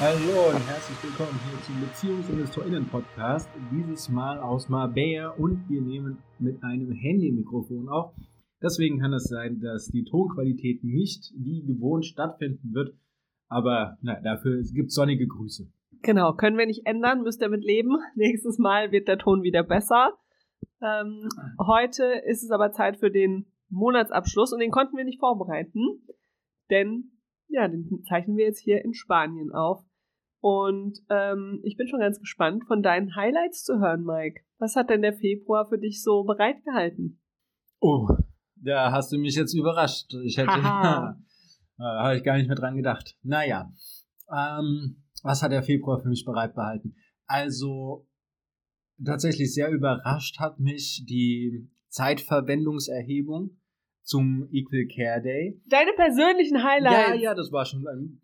Hallo und herzlich willkommen hier zum BeziehungsinvestorInnen-Podcast. Dieses Mal aus Marbella und wir nehmen mit einem Handy-Mikrofon auf. Deswegen kann es sein, dass die Tonqualität nicht wie gewohnt stattfinden wird. Aber dafür gibt es sonnige Grüße. Genau, können wir nicht ändern, müsst ihr mit leben. Nächstes Mal wird der Ton wieder besser. Heute ist es aber Zeit für den Monatsabschluss und den konnten wir nicht vorbereiten, denn den zeichnen wir jetzt hier in Spanien auf. Und ich bin schon ganz gespannt, von deinen Highlights zu hören, Mike. Was hat denn der Februar für dich so bereitgehalten? Oh, da hast du mich jetzt überrascht. Habe ich gar nicht mehr dran gedacht. Naja, was hat der Februar für mich bereitgehalten? Also, tatsächlich sehr überrascht hat mich die Zeitverwendungserhebung zum Equal Care Day. Deine persönlichen Highlights? Ja, das war schon.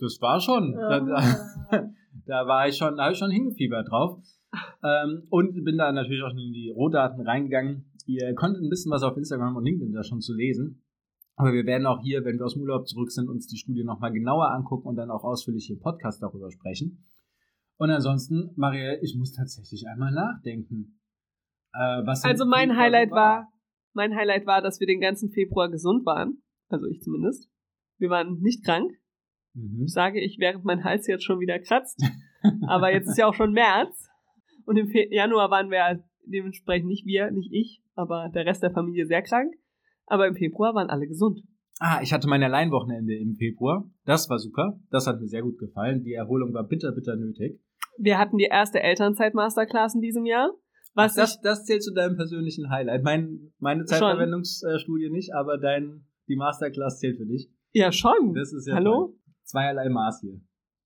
Da habe ich schon hingefiebert drauf. Und bin da natürlich auch in die Rohdaten reingegangen. Ihr konntet ein bisschen was auf Instagram und LinkedIn da schon zu lesen. Aber wir werden auch hier, wenn wir aus dem Urlaub zurück sind, uns die Studie nochmal genauer angucken und dann auch ausführlich im Podcast darüber sprechen. Und ansonsten, Marielle, ich muss tatsächlich einmal nachdenken. Mein Highlight war, dass wir den ganzen Februar gesund waren. Also ich zumindest. Wir waren nicht krank. Ich sage, während mein Hals jetzt schon wieder kratzt. Aber jetzt ist ja auch schon März. Und im Januar waren wir dementsprechend nicht ich, aber der Rest der Familie sehr krank. Aber im Februar waren alle gesund. Ich hatte mein Alleinwochenende im Februar. Das war super. Das hat mir sehr gut gefallen. Die Erholung war bitter nötig. Wir hatten die erste Elternzeit-Masterclass in diesem Jahr. Das zählt zu deinem persönlichen Highlight. Meine Zeitverwendungsstudie nicht, aber die Masterclass zählt für dich. Ja, schon. Das ist ja Hallo? Toll. Zweierlei Maß hier.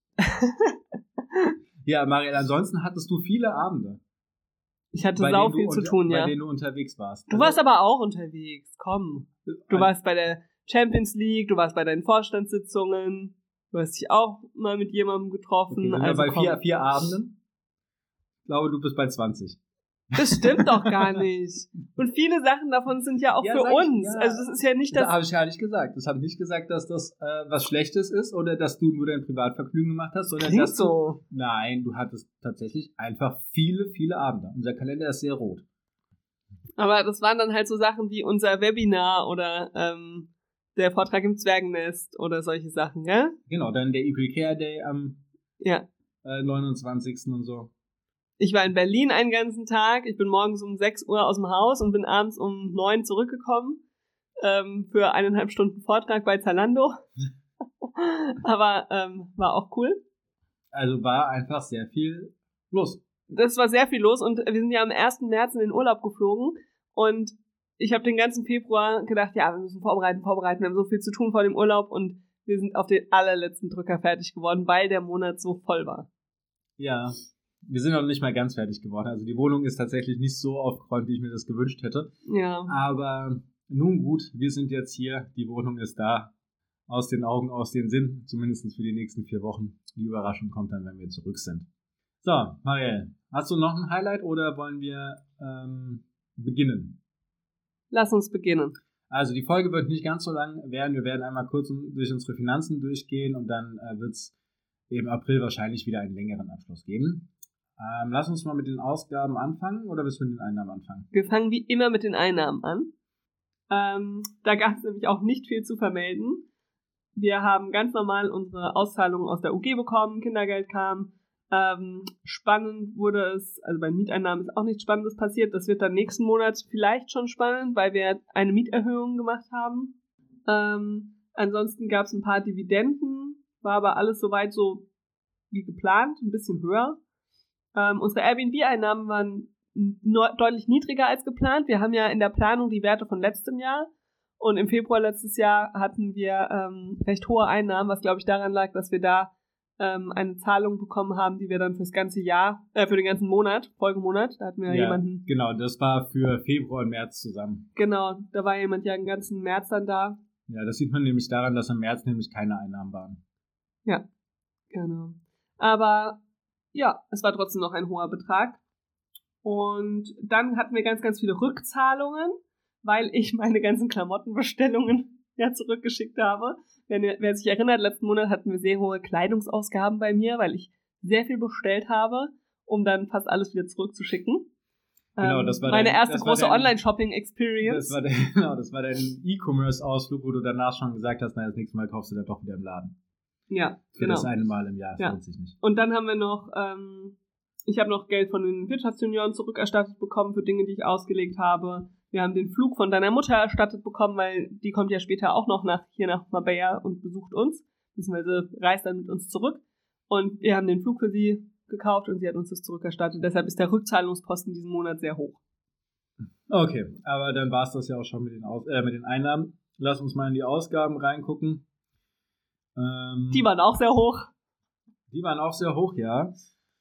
Ja, Marielle, ansonsten hattest du viele Abende. Ich hatte sau viel zu tun, bei denen du unterwegs warst. Du warst aber auch unterwegs, komm. Du warst bei der Champions League, du warst bei deinen Vorstandssitzungen, du hast dich auch mal mit jemandem getroffen. Okay, wir sind bei vier Abenden. Ich glaube, du bist bei 20. Das stimmt doch gar nicht. Und viele Sachen davon sind ja auch für uns. Also das ist ja nicht das... Das habe ich ja nicht gesagt. Das habe nicht gesagt, dass das was Schlechtes ist oder dass du nur dein Privatvergnügen gemacht hast, sondern dass so. Nein, du hattest tatsächlich einfach viele Abende. Unser Kalender ist sehr rot. Aber das waren dann halt so Sachen wie unser Webinar oder der Vortrag im Zwergennest oder solche Sachen, gell? Genau, dann der Equal Care Day am 29. und so. Ich war in Berlin einen ganzen Tag. Ich bin morgens um 6 Uhr aus dem Haus und bin abends um 9 zurückgekommen für 1,5 Stunden Vortrag bei Zalando. Aber war auch cool. Also war einfach sehr viel los. Das war sehr viel los und wir sind ja am 1. März in den Urlaub geflogen und ich habe den ganzen Februar gedacht, ja, wir müssen vorbereiten, wir haben so viel zu tun vor dem Urlaub und wir sind auf den allerletzten Drücker fertig geworden, weil der Monat so voll war. Ja, wir sind noch nicht mal ganz fertig geworden. Also die Wohnung ist tatsächlich nicht so aufgeräumt, wie ich mir das gewünscht hätte. Ja. Aber nun gut, wir sind jetzt hier, die Wohnung ist da. Aus den Augen, aus den Sinn, zumindest für die nächsten 4 Wochen. Die Überraschung kommt dann, wenn wir zurück sind. So, Marielle, hast du noch ein Highlight oder wollen wir beginnen? Lass uns beginnen. Also die Folge wird nicht ganz so lang werden. Wir werden einmal kurz durch unsere Finanzen durchgehen und dann wird es im April wahrscheinlich wieder einen längeren Abschluss geben. Lass uns mal mit den Ausgaben anfangen oder willst du mit den Einnahmen anfangen? Wir fangen wie immer mit den Einnahmen an. Da gab es nämlich auch nicht viel zu vermelden. Wir haben ganz normal unsere Auszahlungen aus der UG bekommen, Kindergeld kam. Spannend wurde es, also bei Mieteinnahmen ist auch nichts Spannendes passiert. Das wird dann nächsten Monat vielleicht schon spannend, weil wir eine Mieterhöhung gemacht haben. Ansonsten gab es ein paar Dividenden, war aber alles soweit so wie geplant, ein bisschen höher. Unsere Airbnb-Einnahmen waren deutlich niedriger als geplant. Wir haben ja in der Planung die Werte von letztem Jahr und im Februar letztes Jahr hatten wir recht hohe Einnahmen, was glaube ich daran lag, dass wir da eine Zahlung bekommen haben, die wir dann fürs ganze Jahr, für den ganzen Monat, Folgemonat, da hatten wir jemanden. Genau, das war für Februar und März zusammen. Genau, da war jemand ja den ganzen März dann da. Ja, das sieht man nämlich daran, dass im März nämlich keine Einnahmen waren. Ja, genau. Aber ja, es war trotzdem noch ein hoher Betrag. Und dann hatten wir ganz, ganz viele Rückzahlungen, weil ich meine ganzen Klamottenbestellungen ja zurückgeschickt habe. Wer sich erinnert, letzten Monat hatten wir sehr hohe Kleidungsausgaben bei mir, weil ich sehr viel bestellt habe, um dann fast alles wieder zurückzuschicken. Genau, das war meine erste große Online-Shopping-Experience. Das war dein E-Commerce-Ausflug, wo du danach schon gesagt hast, das nächste Mal kaufst du dann doch wieder im Laden. Ja, Für das eine Mal im Jahr, das lohnt sich nicht. Und dann haben wir noch, ich habe noch Geld von den Wirtschaftsjunioren zurückerstattet bekommen für Dinge, die ich ausgelegt habe. Wir haben den Flug von deiner Mutter erstattet bekommen, weil die kommt ja später auch noch hier nach Marbella und besucht uns, beziehungsweise reist dann mit uns zurück. Und wir haben den Flug für sie gekauft und sie hat uns das zurückerstattet. Deshalb ist der Rückzahlungsposten diesen Monat sehr hoch. Okay, aber dann war es das ja auch schon mit den Einnahmen. Lass uns mal in die Ausgaben reingucken. Die waren auch sehr hoch. Die waren auch sehr hoch, ja.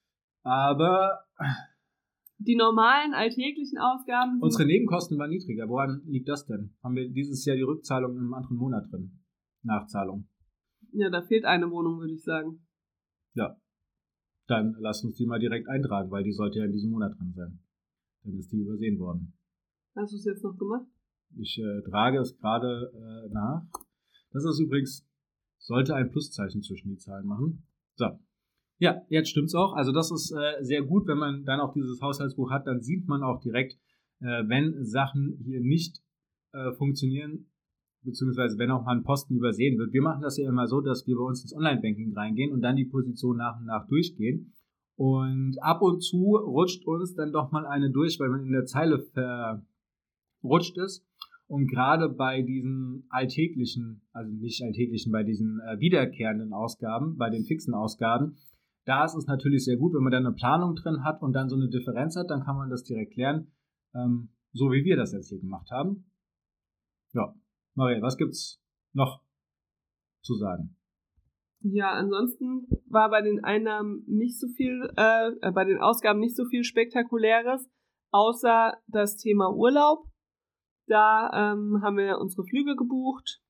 Aber die normalen alltäglichen Ausgaben... Unsere Nebenkosten waren niedriger. Woran liegt das denn? Haben wir dieses Jahr die Rückzahlung im anderen Monat drin? Nachzahlung. Ja, da fehlt eine Wohnung, würde ich sagen. Ja. Dann lass uns die mal direkt eintragen, weil die sollte ja in diesem Monat drin sein. Dann ist die übersehen worden. Hast du es jetzt noch gemacht? Ich trage es gerade nach. Das ist übrigens, sollte ein Pluszeichen zwischen die Zahlen machen. So. Ja, jetzt stimmt's auch. Also das ist sehr gut, wenn man dann auch dieses Haushaltsbuch hat, dann sieht man auch direkt, wenn Sachen hier nicht funktionieren, beziehungsweise wenn auch mal ein Posten übersehen wird. Wir machen das ja immer so, dass wir bei uns ins Online-Banking reingehen und dann die Position nach und nach durchgehen. Und ab und zu rutscht uns dann doch mal eine durch, weil man in der Zeile verrutscht ist. Und gerade bei diesen alltäglichen, also nicht alltäglichen, bei diesen wiederkehrenden Ausgaben, bei den fixen Ausgaben, da ist es natürlich sehr gut, wenn man dann eine Planung drin hat und dann so eine Differenz hat, dann kann man das direkt klären, so wie wir das jetzt hier gemacht haben. Ja. Maria, was gibt's noch zu sagen? Ja, ansonsten war bei den Einnahmen nicht so viel, bei den Ausgaben nicht so viel Spektakuläres, außer das Thema Urlaub. Da haben wir unsere Flüge gebucht.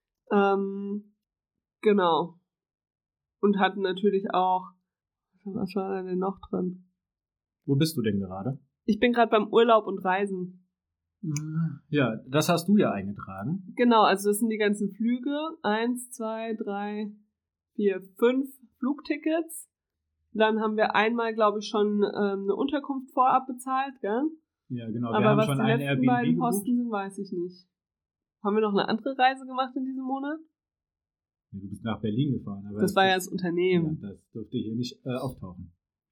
Genau. Und hatten natürlich auch, was war da denn noch drin? Wo bist du denn gerade? Ich bin gerade beim Urlaub und Reisen. Ja, das hast du ja eingetragen. Genau, also das sind die ganzen Flüge. 1, 2, 3, 4, 5 Flugtickets. Dann haben wir einmal, glaube ich, schon eine Unterkunft vorab bezahlt, gell? Ja, genau. Aber wir haben schon ein Airbnb beiden Posten sind, weiß ich nicht. Haben wir noch eine andere Reise gemacht in diesem Monat? Ja, du bist nach Berlin gefahren. Aber das war ja das Unternehmen. Ja, das dürfte hier nicht auftauchen.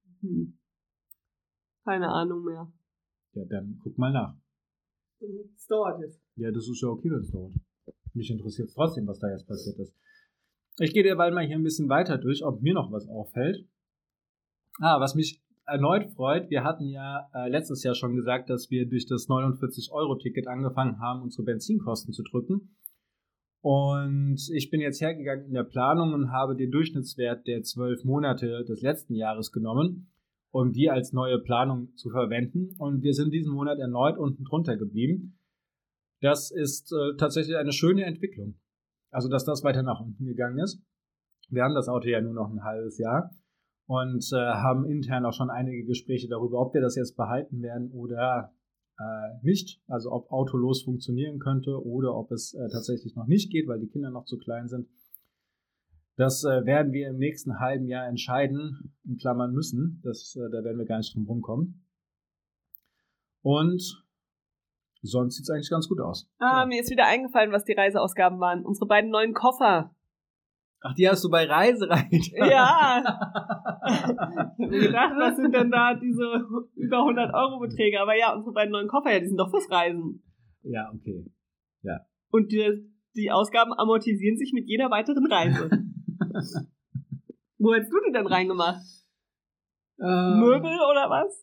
Keine Ahnung mehr. Ja, dann guck mal nach. Es dauert jetzt. Ja, das ist ja okay, wenn es dauert. Mich interessiert trotzdem, was da jetzt passiert ist. Ich gehe derweil mal hier ein bisschen weiter durch, ob mir noch was auffällt. Was mich erneut freut, wir hatten ja letztes Jahr schon gesagt, dass wir durch das 49-Euro-Ticket angefangen haben, unsere Benzinkosten zu drücken. Und ich bin jetzt hergegangen in der Planung und habe den Durchschnittswert der 12 Monate des letzten Jahres genommen, um die als neue Planung zu verwenden. Und wir sind diesen Monat erneut unten drunter geblieben. Das ist tatsächlich eine schöne Entwicklung. Also, dass das weiter nach unten gegangen ist. Wir haben das Auto ja nur noch ein halbes Jahr und haben intern auch schon einige Gespräche darüber, ob wir das jetzt behalten werden oder nicht. Also, ob autolos funktionieren könnte oder ob es tatsächlich noch nicht geht, weil die Kinder noch zu klein sind. Das werden wir im nächsten halben Jahr entscheiden, in Klammern müssen. Da werden wir gar nicht drum rumkommen. Und sonst sieht es eigentlich ganz gut aus. Mir ist wieder eingefallen, was die Reiseausgaben waren. Unsere beiden neuen Koffer. Ach, die hast du bei Reise reingetan? Ja. Ich habe mir gedacht, was sind denn da diese über 100 Euro Beträge? Aber ja, unsere beiden neuen Koffer, ja, die sind doch fürs Reisen. Ja, okay. Ja. Und die Ausgaben amortisieren sich mit jeder weiteren Reise. Wo hättest du die denn reingemacht? Möbel oder was?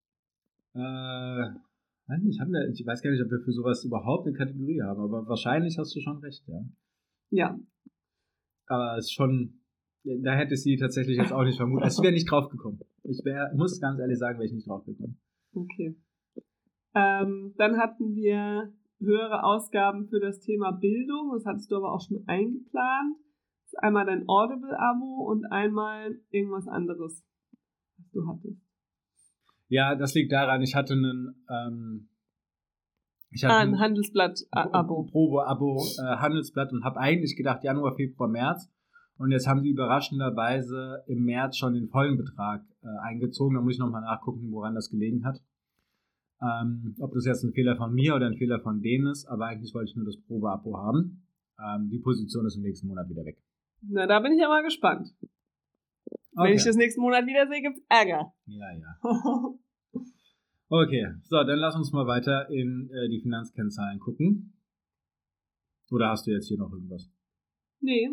Ich weiß gar nicht, ob wir für sowas überhaupt eine Kategorie haben, aber wahrscheinlich hast du schon recht, ja. Ja. Aber es ist schon, da hätte ich sie tatsächlich jetzt auch nicht vermutet. Also ich wäre nicht drauf gekommen. Ich muss ganz ehrlich sagen, wäre ich nicht drauf gekommen. Okay. Dann hatten wir höhere Ausgaben für das Thema Bildung. Das hattest du aber auch schon eingeplant. Das ist einmal dein Audible-Abo und einmal irgendwas anderes, was du hattest. Ja, das liegt daran, ich hatte ein Handelsblatt-Abo. Probe-Abo, Handelsblatt und habe eigentlich gedacht Januar, Februar, März. Und jetzt haben sie überraschenderweise im März schon den vollen Betrag eingezogen. Da muss ich nochmal nachgucken, woran das gelegen hat. Ob das jetzt ein Fehler von mir oder ein Fehler von denen ist, aber eigentlich wollte ich nur das Probeabo haben. Die Position ist im nächsten Monat wieder weg. Na, da bin ich ja mal gespannt. Okay. Wenn ich das nächsten Monat wiedersehe, gibt's Ärger. Ja. Okay, so, dann lass uns mal weiter in die Finanzkennzahlen gucken. Oder hast du jetzt hier noch irgendwas? Nee.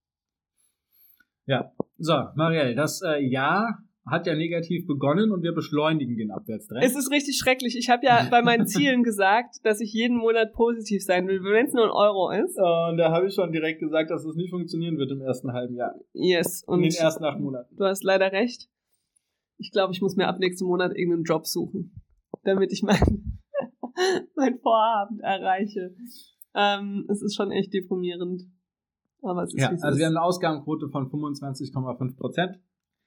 Ja, so, Marielle, das Jahr hat ja negativ begonnen und wir beschleunigen den Abwärtstrend. Es ist richtig schrecklich. Ich habe ja bei meinen Zielen gesagt, dass ich jeden Monat positiv sein will, wenn es nur ein Euro ist. Und da habe ich schon direkt gesagt, dass es nicht funktionieren wird im ersten halben Jahr. Yes. Und in den ersten 8 Monaten. Du hast leider recht. Ich glaube, ich muss mir ab nächsten Monat irgendeinen Job suchen, damit ich mein Vorhaben erreiche. Es ist schon echt deprimierend. Aber es ist ja, wie es also ist. wir haben eine Ausgabenquote von 25,5%.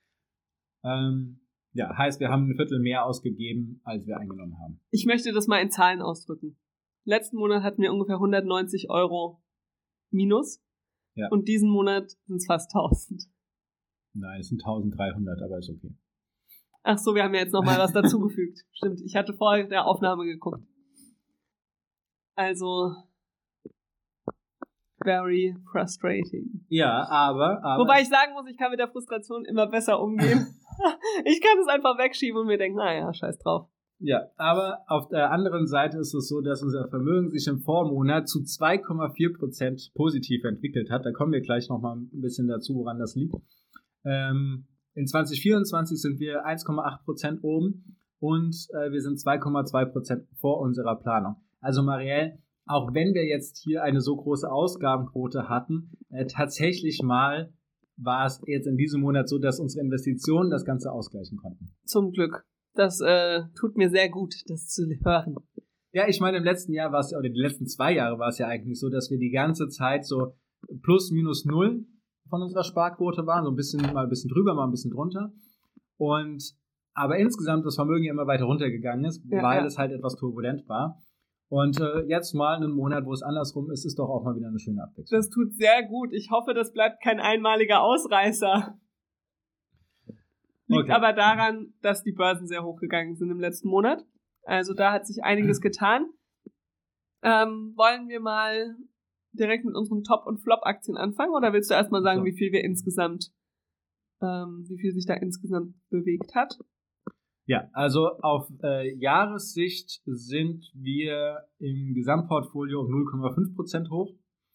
Ja, heißt, wir haben ein Viertel mehr ausgegeben, als wir eingenommen haben. Ich möchte das mal in Zahlen ausdrücken. Letzten Monat hatten wir ungefähr 190 Euro minus. Ja. Und diesen Monat sind es fast 1000. Nein, es sind 1300, aber ist okay. Ach so, wir haben ja jetzt nochmal was dazugefügt. Stimmt, ich hatte vor der Aufnahme geguckt. Also, very frustrating. Ja, aber... Wobei ich sagen muss, ich kann mit der Frustration immer besser umgehen. Ich kann es einfach wegschieben und mir denken, naja, scheiß drauf. Ja, aber auf der anderen Seite ist es so, dass unser Vermögen sich im Vormonat zu 2,4% positiv entwickelt hat. Da kommen wir gleich nochmal ein bisschen dazu, woran das liegt. In 2024 sind wir 1,8% oben und wir sind 2,2% vor unserer Planung. Also Marielle, auch wenn wir jetzt hier eine so große Ausgabenquote hatten, tatsächlich mal war es jetzt in diesem Monat so, dass unsere Investitionen das Ganze ausgleichen konnten. Zum Glück. Das tut mir sehr gut, das zu hören. Ja, ich meine, im letzten Jahr war es, oder die letzten 2 Jahre war es ja eigentlich so, dass wir die ganze Zeit so plus minus 0 von unserer Sparquote waren, so mal ein bisschen drüber, mal ein bisschen drunter. Aber insgesamt das Vermögen ja immer weiter runtergegangen ist, weil es halt etwas turbulent war. Und jetzt mal einen Monat, wo es andersrum ist, ist doch auch mal wieder eine schöne Abwechslung. Das tut sehr gut. Ich hoffe, das bleibt kein einmaliger Ausreißer. Liegt aber daran, dass die Börsen sehr hochgegangen sind im letzten Monat. Also da hat sich einiges getan. Wollen wir mal direkt mit unseren Top- und Flop-Aktien anfangen? Oder willst du erstmal sagen, wie viel sich da insgesamt bewegt hat? Ja, also auf Jahressicht sind wir im Gesamtportfolio um 0,5% hoch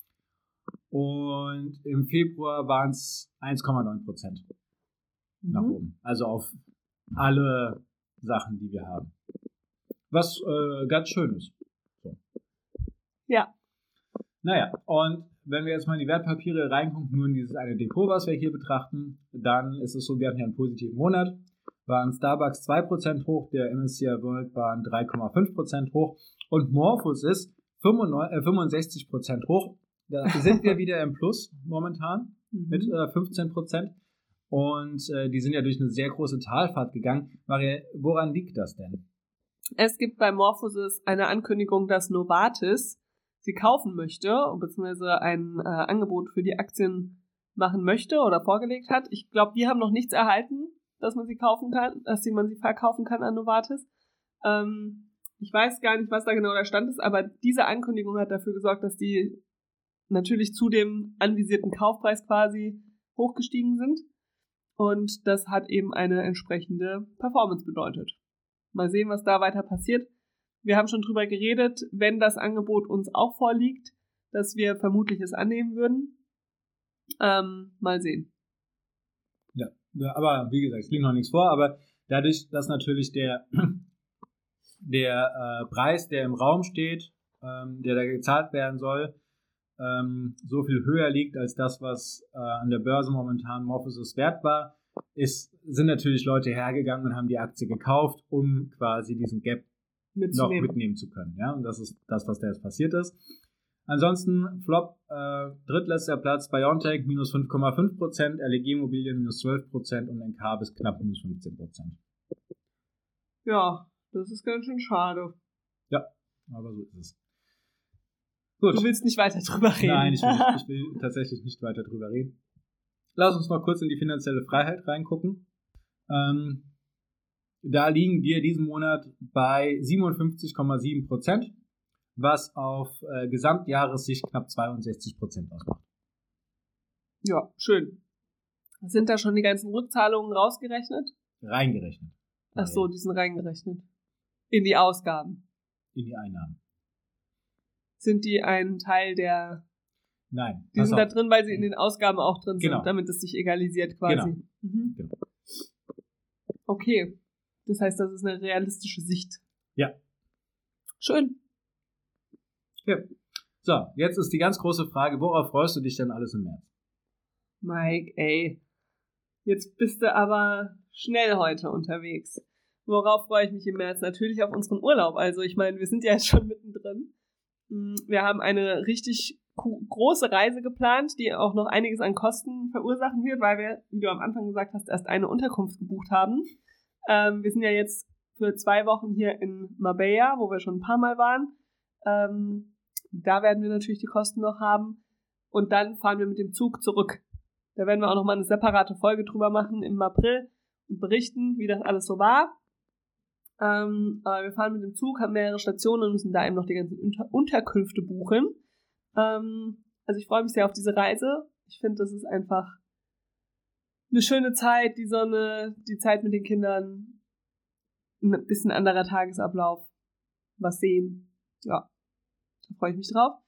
und im Februar waren es 1,9% nach oben. Also auf alle Sachen, die wir haben. Was ganz schön ist. So. Ja. Naja, und wenn wir jetzt mal in die Wertpapiere reingucken, nur in dieses eine Depot, was wir hier betrachten, dann ist es so, wir hatten ja einen positiven Monat. Waren Starbucks 2% hoch, der MSCI World waren 3,5% hoch und Morpheus ist 65% hoch. Da sind wir wieder im Plus momentan mit 15%. Und die sind ja durch eine sehr große Talfahrt gegangen. Maria, woran liegt das denn? Es gibt bei Morpheus eine Ankündigung, dass Novartis sie kaufen möchte, beziehungsweise ein Angebot für die Aktien machen möchte oder vorgelegt hat. Ich glaube, die haben noch nichts erhalten, dass man sie kaufen kann, man sie verkaufen kann an Novartis. Ich weiß gar nicht, was da genau der Stand ist, aber diese Ankündigung hat dafür gesorgt, dass die natürlich zu dem anvisierten Kaufpreis quasi hochgestiegen sind. Und das hat eben eine entsprechende Performance bedeutet. Mal sehen, was da weiter passiert. Wir haben schon drüber geredet, wenn das Angebot uns auch vorliegt, dass wir vermutlich es annehmen würden. Mal sehen. Ja, aber wie gesagt, es liegt noch nichts vor, aber dadurch, dass natürlich der Preis, der im Raum steht, der da gezahlt werden soll, so viel höher liegt als das, was an der Börse momentan Morpheus wert war, sind natürlich Leute hergegangen und haben die Aktie gekauft, um quasi diesen Gap noch mitnehmen zu können. Ja? Und das ist das, was da jetzt passiert ist. Ansonsten Flop, drittletzter Platz, BioNTech minus 5,5%, LEG Immobilien minus 12% und Encarvis knapp minus 15%. Ja, das ist ganz schön schade. Ja, aber so ist es. Gut. Du willst nicht weiter drüber reden. Nein, ich will tatsächlich nicht weiter drüber reden. lass uns mal kurz in die finanzielle Freiheit reingucken. Da liegen wir diesen Monat bei 57,7%, was auf Gesamtjahressicht knapp 62% ausmacht. Ja, schön. Sind da schon die ganzen Rückzahlungen rausgerechnet? Reingerechnet. Ach so, die sind reingerechnet. In die Ausgaben. In die Einnahmen. Sind die ein Teil der... Nein. Die sind da drin, weil sie in den Ausgaben auch drin Genau. sind, damit es sich egalisiert quasi. Genau. Mhm. Genau. Okay. Das heißt, das ist eine realistische Sicht. Ja. Schön. Ja. So, jetzt ist die ganz große Frage, worauf freust du dich denn alles im März? Mike, ey. Jetzt bist du aber schnell heute unterwegs. Worauf freue ich mich im März? Natürlich auf unseren Urlaub. Also ich meine, wir sind ja jetzt schon mittendrin. Wir haben eine richtig große Reise geplant, die auch noch einiges an Kosten verursachen wird, weil wir, wie du am Anfang gesagt hast, erst eine Unterkunft gebucht haben. Wir sind ja jetzt für 2 Wochen hier in Marbella, wo wir schon ein paar Mal waren. Da werden wir natürlich die Kosten noch haben. Und dann fahren wir mit dem Zug zurück. Da werden wir auch nochmal eine separate Folge drüber machen im April und berichten, wie das alles so war. Aber wir fahren mit dem Zug, haben mehrere Stationen und müssen da eben noch die ganzen Unterkünfte buchen. Also ich freue mich sehr auf diese Reise. Ich finde, das ist einfach eine schöne Zeit, die Sonne, die Zeit mit den Kindern, ein bisschen anderer Tagesablauf, was sehen. Ja, da freue ich mich drauf.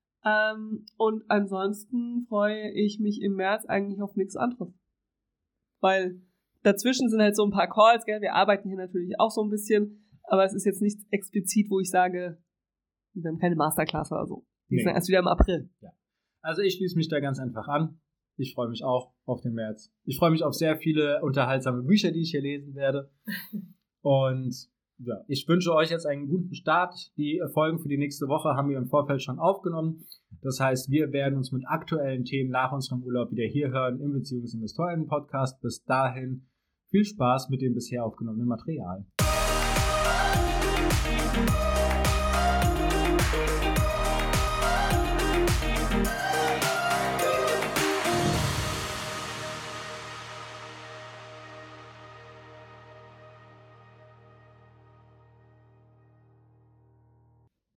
Und ansonsten freue ich mich im März eigentlich auf nichts anderes. Weil dazwischen sind halt so ein paar Calls, gell? Wir arbeiten hier natürlich auch so ein bisschen, aber es ist jetzt nichts explizit, wo ich sage, wir haben keine Masterclass oder so. Die sind erst wieder im April. Ja. Also ich schließe mich da ganz einfach an. Ich freue mich auch auf den März. Ich freue mich auf sehr viele unterhaltsame Bücher, die ich hier lesen werde. Und ja, ich wünsche euch jetzt einen guten Start. Die Folgen für die nächste Woche haben wir im Vorfeld schon aufgenommen. Das heißt, wir werden uns mit aktuellen Themen nach unserem Urlaub wieder hier hören im Beziehungsinvestoren-Podcast. Bis dahin viel Spaß mit dem bisher aufgenommenen Material.